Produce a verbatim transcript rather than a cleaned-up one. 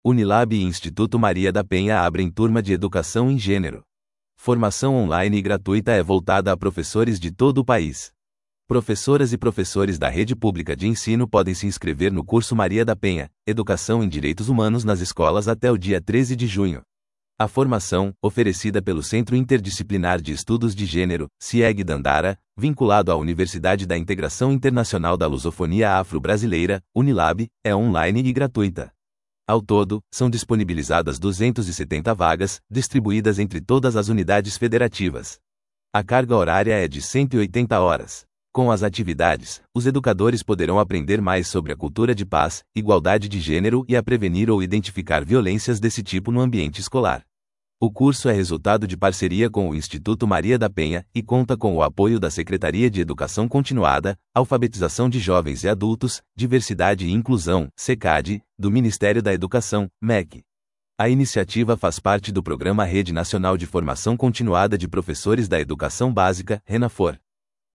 Unilab e Instituto Maria da Penha abrem turma de Educação em Gênero. Formação online e gratuita é voltada a professores de todo o país. Professoras e professores da rede pública de ensino podem se inscrever no curso Maria da Penha, Educação em Direitos Humanos nas escolas até o dia treze de junho. A formação, oferecida pelo Centro Interdisciplinar de Estudos de Gênero, CIEG Dandara, vinculado à Universidade da Integração Internacional da Lusofonia Afro-Brasileira, Unilab, é online e gratuita. Ao todo, são disponibilizadas duzentas e setenta vagas, distribuídas entre todas as unidades federativas. A carga horária é de cento e oitenta horas. Com as atividades, os educadores poderão aprender mais sobre a cultura de paz, igualdade de gênero e a prevenir ou identificar violências desse tipo no ambiente escolar. O curso é resultado de parceria com o Instituto Maria da Penha e conta com o apoio da Secretaria de Educação Continuada, Alfabetização de Jovens e Adultos, Diversidade e Inclusão, SECAD, do Ministério da Educação, M E C. A iniciativa faz parte do Programa Rede Nacional de Formação Continuada de Professores da Educação Básica, RENAFOR.